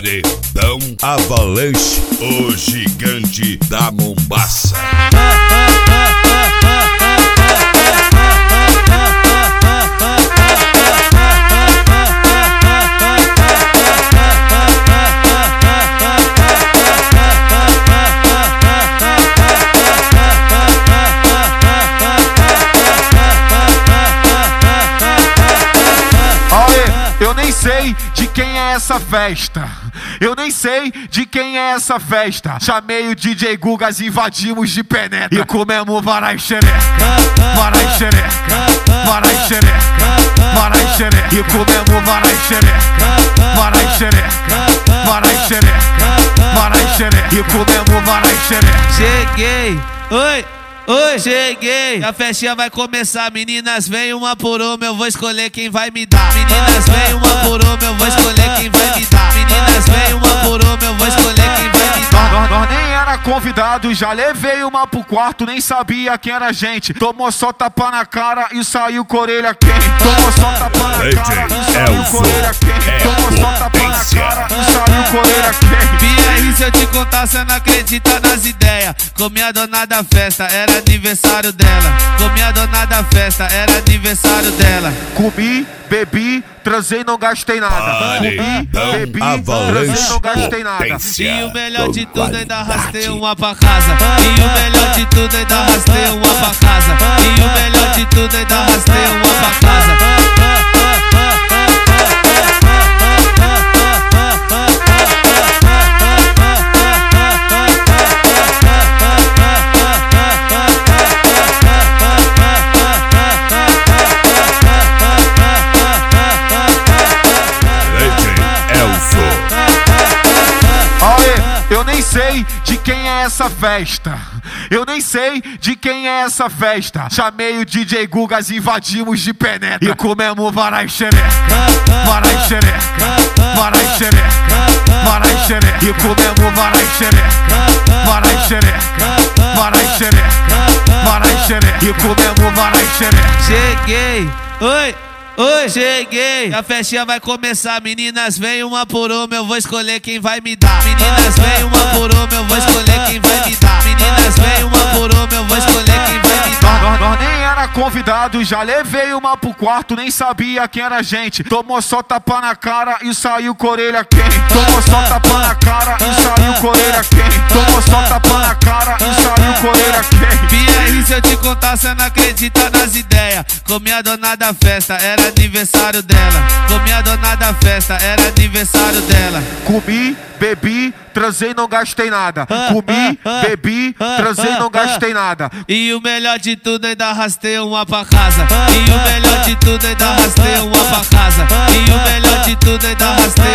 Paredão Avalanche, o gigante da Mombaça. Eu nem sei de quem é essa festa. Eu nem sei de quem é essa festa. Chamei o DJ Gugas, invadimos de penetra e comemos varai xereca, varai xereca, varai xereca, varai xereca. E comemos varai xereca, varai xereca, varai xereca, varai xereca. E comemos varai xereca. Cheguei, oi. Oi, cheguei, a festinha vai começar. Meninas, vem uma por uma, eu vou escolher quem vai me dar. Meninas, vem uma por uma, eu vou escolher quem vai me dar. Meninas, vem uma por uma, eu vou escolher quem vai me dar. Nós nem era convidado, já levei uma pro quarto, nem sabia quem era a gente. Tomou só tapa na cara e saiu com a orelha quente. Tomou só tapa na cara e saiu com a orelha quente. Tomou só tapa na cara e saiu com a orelha quente. BR, se eu te contar, cê não acredita nas ideias. Comi a dona da festa, era aniversário dela. Comi a dona da festa, era aniversário dela. Comi, bebi, transei, não gastei nada. Comi, bebi, transei, não gastei nada. E o melhor de tudo, ainda arrastei uma pra casa. E o melhor de tudo, ainda arrastei uma pra casa. E o melhor de tudo, ainda arrastei uma pra casa. Eu nem sei de quem é essa festa. Eu nem sei de quem é essa festa. Chamei o DJ Gugas, invadimos de penetra e comemos varai xereca, varai xereca, varai xereca, varai xereca. E comemos varai xereca, varai xereca, varai xereca, varai xereca. E comemos varai xereca. Cheguei, oi. Oi, cheguei, a festinha vai começar. Meninas, vem uma por uma, eu vou escolher quem vai me dar. Meninas, vem uma por uma, eu vou escolher quem vai me dar. Meninas, vem uma por uma, eu vou escolher quem vai me dar. Nós nem era convidado, já levei uma pro quarto, nem sabia quem era a gente. Tomou só tapa na cara e saiu com a orelha quente. Tomou só tapa na cara e saiu com a orelha quente. Tomou só tapa na cara e saiu com a orelha quente. BR, se eu te contar, cê não acredita nas ideias. Comi a dona da festa, era aniversário dela. Comi a dona da festa, era aniversário dela. Comi, bebi, transei, não gastei nada. Comi, bebi, transei, não gastei nada. E o melhor de tudo, ainda arrastei uma pra casa. E o melhor de tudo, ainda arrastei uma pra casa. E o melhor de tudo, ainda arrastei